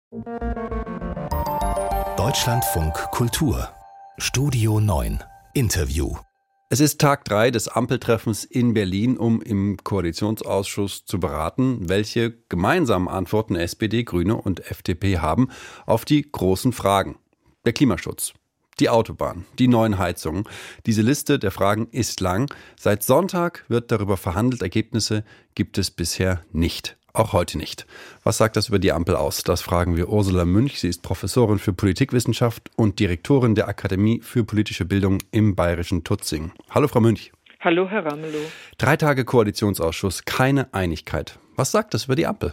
Deutschlandfunk Kultur Studio 9 Interview. Es ist Tag 3 des Ampeltreffens in Berlin, um im Koalitionsausschuss zu beraten, welche gemeinsamen Antworten SPD, Grüne und FDP haben auf die großen Fragen. Der Klimaschutz, die Autobahn, die neuen Heizungen. Diese Liste der Fragen ist lang. Seit Sonntag wird darüber verhandelt. Ergebnisse gibt es bisher nicht. Auch heute nicht. Was sagt das über die Ampel aus? Das fragen wir Ursula Münch. Sie ist Professorin für Politikwissenschaft und Direktorin der Akademie für politische Bildung im bayerischen Tutzing. Hallo Frau Münch. Hallo Herr Ramelow. 3 Tage Koalitionsausschuss, keine Einigkeit. Was sagt das über die Ampel?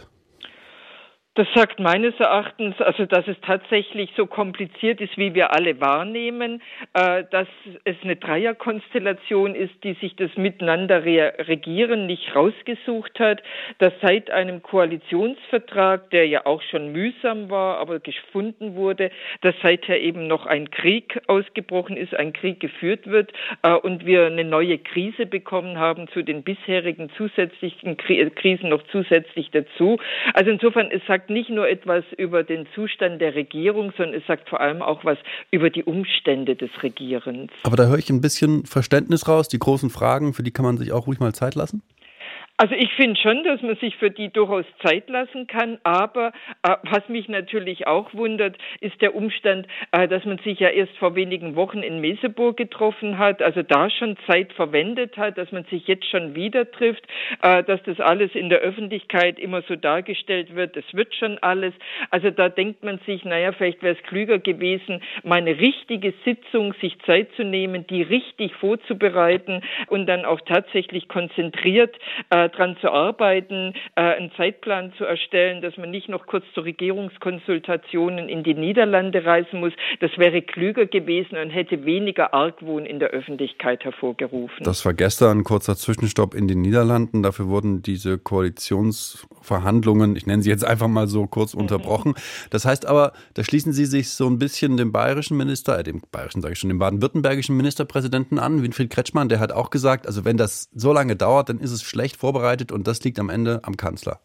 Das sagt meines Erachtens, also dass es tatsächlich so kompliziert ist, wie wir alle wahrnehmen, dass es eine Dreierkonstellation ist, die sich das Miteinander regieren nicht rausgesucht hat, dass seit einem Koalitionsvertrag, der ja auch schon mühsam war, aber gefunden wurde, dass seither eben noch ein Krieg ausgebrochen ist, ein Krieg geführt wird und wir eine neue Krise bekommen haben zu den bisherigen zusätzlichen Krisen noch zusätzlich dazu. Also insofern, es sagt nicht nur etwas über den Zustand der Regierung, sondern es sagt vor allem auch was über die Umstände des Regierens. Aber da höre ich ein bisschen Verständnis raus. Die großen Fragen, für die kann man sich auch ruhig mal Zeit lassen? Also ich finde schon, dass man sich für die durchaus Zeit lassen kann, aber was mich natürlich auch wundert, ist der Umstand, dass man sich ja erst vor wenigen Wochen in Merseburg getroffen hat, also da schon Zeit verwendet hat, dass man sich jetzt schon wieder trifft, dass das alles in der Öffentlichkeit immer so dargestellt wird, es wird schon alles. Also da denkt man sich, naja, vielleicht wäre es klüger gewesen, mal eine richtige Sitzung, sich Zeit zu nehmen, die richtig vorzubereiten und dann auch tatsächlich konzentriert dran zu arbeiten, einen Zeitplan zu erstellen, dass man nicht noch kurz zu Regierungskonsultationen in die Niederlande reisen muss. Das wäre klüger gewesen und hätte weniger Argwohn in der Öffentlichkeit hervorgerufen. Das war gestern ein kurzer Zwischenstopp in den Niederlanden. Dafür wurden diese Koalitionsverhandlungen, ich nenne sie jetzt einfach mal so kurz unterbrochen. Das heißt aber, da schließen Sie sich so ein bisschen dem bayerischen Minister, dem baden-württembergischen Ministerpräsidenten an, Winfried Kretschmann, der hat auch gesagt, also wenn das so lange dauert, dann ist es schlecht vorbereitet und das liegt am Ende am Kanzler.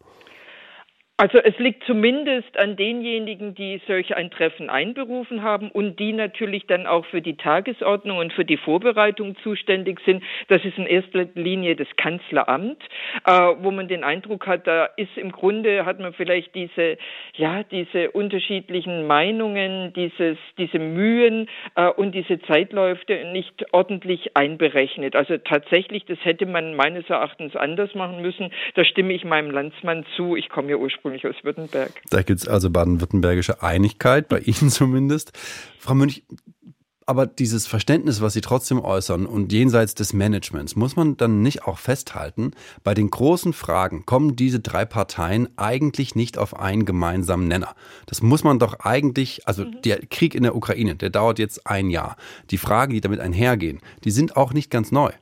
Also es liegt zumindest an denjenigen, die solch ein Treffen einberufen haben und die natürlich dann auch für die Tagesordnung und für die Vorbereitung zuständig sind. Das ist in erster Linie das Kanzleramt, wo man den Eindruck hat, da ist im Grunde, hat man vielleicht diese unterschiedlichen Meinungen, diese Mühen und diese Zeitläufe nicht ordentlich einberechnet. Also tatsächlich, das hätte man meines Erachtens anders machen müssen. Da stimme ich meinem Landsmann zu. Ich komme ja ursprünglich aus Württemberg. Da gibt es also baden-württembergische Einigkeit, bei Ihnen zumindest. Frau Münch, aber dieses Verständnis, was Sie trotzdem äußern und jenseits des Managements, muss man dann nicht auch festhalten, bei den großen Fragen kommen diese 3 Parteien eigentlich nicht auf einen gemeinsamen Nenner. Das muss man doch eigentlich, also der Krieg in der Ukraine, der dauert jetzt 1 Jahr. Die Fragen, die damit einhergehen, die sind auch nicht ganz neu.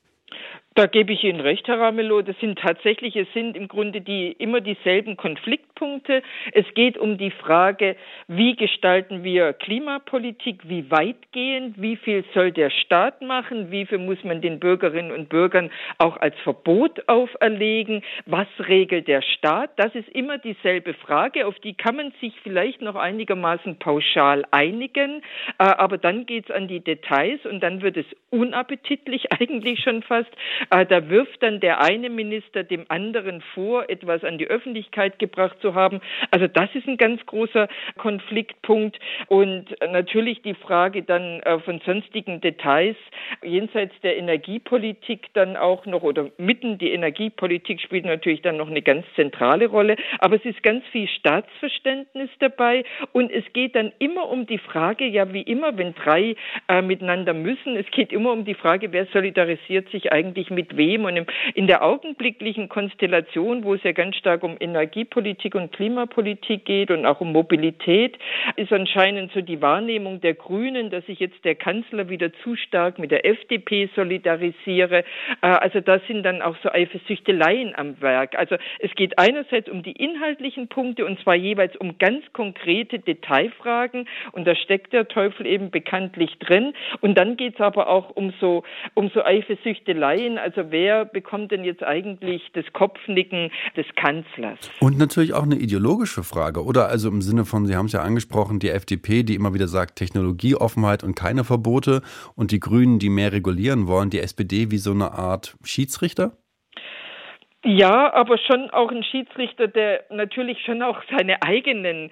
Da gebe ich Ihnen recht, Herr Ramelow. Es sind im Grunde immer dieselben Konfliktpunkte. Es geht um die Frage, wie gestalten wir Klimapolitik, wie weitgehend, wie viel soll der Staat machen, wie viel muss man den Bürgerinnen und Bürgern auch als Verbot auferlegen, was regelt der Staat? Das ist immer dieselbe Frage, auf die kann man sich vielleicht noch einigermaßen pauschal einigen, aber dann geht es an die Details und dann wird es unappetitlich eigentlich schon fast. Da wirft dann der eine Minister dem anderen vor, etwas an die Öffentlichkeit gebracht zu haben. Also das ist ein ganz großer Konfliktpunkt. Und natürlich die Frage dann von sonstigen Details jenseits der Energiepolitik dann auch noch oder mitten die Energiepolitik spielt natürlich dann noch eine ganz zentrale Rolle. Aber es ist ganz viel Staatsverständnis dabei und es geht dann immer um die Frage, ja wie immer, wenn 3 miteinander müssen, es geht immer um die Frage, wer solidarisiert sich eigentlich mit wem. Und in der augenblicklichen Konstellation, wo es ja ganz stark um Energiepolitik und Klimapolitik geht und auch um Mobilität, ist anscheinend so die Wahrnehmung der Grünen, dass sich jetzt der Kanzler wieder zu stark mit der FDP solidarisiere. Also da sind dann auch so Eifersüchteleien am Werk. Also es geht einerseits um die inhaltlichen Punkte und zwar jeweils um ganz konkrete Detailfragen und da steckt der Teufel eben bekanntlich drin. Und dann geht es aber auch um so Eifersüchteleien Also wer bekommt denn jetzt eigentlich das Kopfnicken des Kanzlers? Und natürlich auch eine ideologische Frage, oder? Also im Sinne von, Sie haben es ja angesprochen, die FDP, die immer wieder sagt, Technologieoffenheit und keine Verbote, und die Grünen, die mehr regulieren wollen, die SPD wie so eine Art Schiedsrichter? Ja, aber schon auch ein Schiedsrichter, der natürlich schon auch seine eigene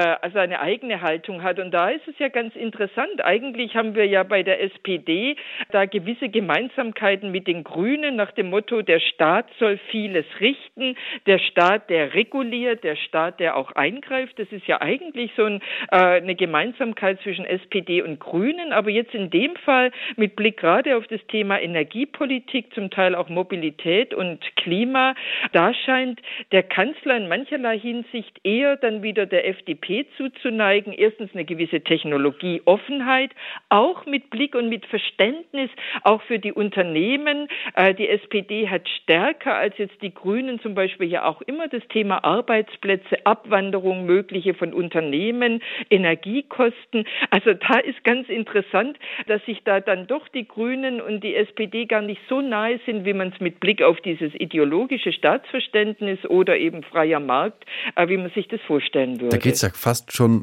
Haltung hat. Und da ist es ja ganz interessant. Eigentlich haben wir ja bei der SPD da gewisse Gemeinsamkeiten mit den Grünen nach dem Motto, der Staat soll vieles richten, der Staat, der reguliert, der Staat, der auch eingreift. Das ist ja eigentlich so eine Gemeinsamkeit zwischen SPD und Grünen. Aber jetzt in dem Fall mit Blick gerade auf das Thema Energiepolitik, zum Teil auch Mobilität und Klima, da scheint der Kanzler in mancherlei Hinsicht eher dann wieder der FDP zuzuneigen. Erstens eine gewisse Technologieoffenheit, auch mit Blick und mit Verständnis, auch für die Unternehmen. Die SPD hat stärker als jetzt die Grünen zum Beispiel ja auch immer das Thema Arbeitsplätze, Abwanderung mögliche von Unternehmen, Energiekosten. Also da ist ganz interessant, dass sich da dann doch die Grünen und die SPD gar nicht so nahe sind, wie man es mit Blick auf dieses ideologische Staatsverständnis oder eben freier Markt, wie man sich das vorstellen würde. Da geht es ja fast schon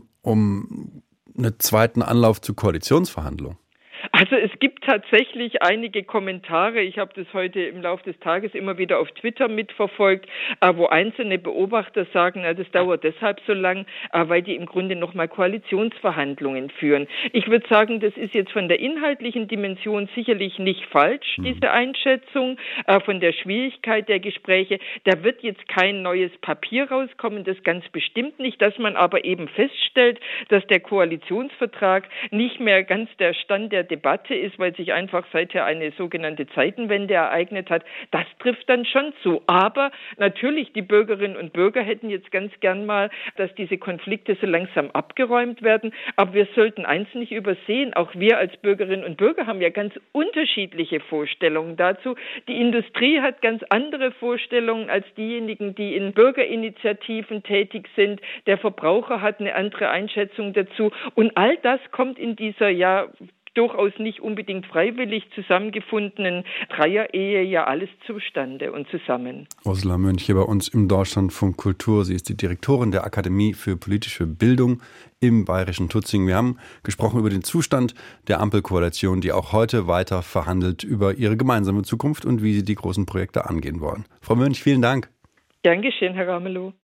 um einen zweiten Anlauf zu Koalitionsverhandlungen. Also es gibt tatsächlich einige Kommentare, ich habe das heute im Laufe des Tages immer wieder auf Twitter mitverfolgt, wo einzelne Beobachter sagen, das dauert deshalb so lang, weil die im Grunde nochmal Koalitionsverhandlungen führen. Ich würde sagen, das ist jetzt von der inhaltlichen Dimension sicherlich nicht falsch, diese Einschätzung, von der Schwierigkeit der Gespräche. Da wird jetzt kein neues Papier rauskommen, das ganz bestimmt nicht, dass man aber eben feststellt, dass der Koalitionsvertrag nicht mehr ganz der Stand der Debatte ist, weil sich einfach seither eine sogenannte Zeitenwende ereignet hat, das trifft dann schon zu. Aber natürlich, die Bürgerinnen und Bürger hätten jetzt ganz gern mal, dass diese Konflikte so langsam abgeräumt werden. Aber wir sollten eins nicht übersehen, auch wir als Bürgerinnen und Bürger haben ja ganz unterschiedliche Vorstellungen dazu. Die Industrie hat ganz andere Vorstellungen als diejenigen, die in Bürgerinitiativen tätig sind. Der Verbraucher hat eine andere Einschätzung dazu. Und all das kommt in dieser durchaus nicht unbedingt freiwillig zusammengefundenen Dreierehe ja alles zustande und zusammen. Ursula Mönch hier bei uns im Deutschlandfunk Kultur. Sie ist die Direktorin der Akademie für politische Bildung im bayerischen Tutzing. Wir haben gesprochen über den Zustand der Ampelkoalition, die auch heute weiter verhandelt über ihre gemeinsame Zukunft und wie sie die großen Projekte angehen wollen. Frau Mönch, vielen Dank. Gern geschehen, Herr Ramelow.